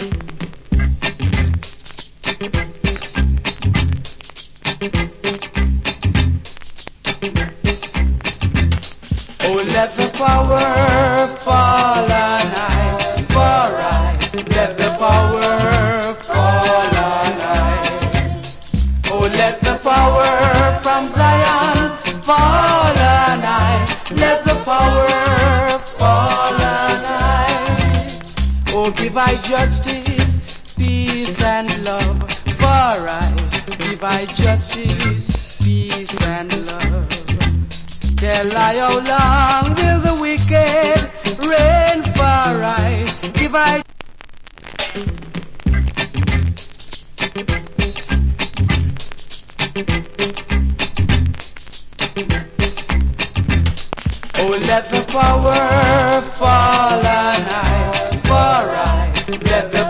Oh, let the power fall on high, for I. Let the power fall on high. Oh, let the power from Zion fall on high. Let the power fall on high. Oh, give I justice, peace and love, for I. Give I justice, peace and love. Tell I how long will the wicked reign, for I. Give I. Oh, let the power fall on high, for I. Let the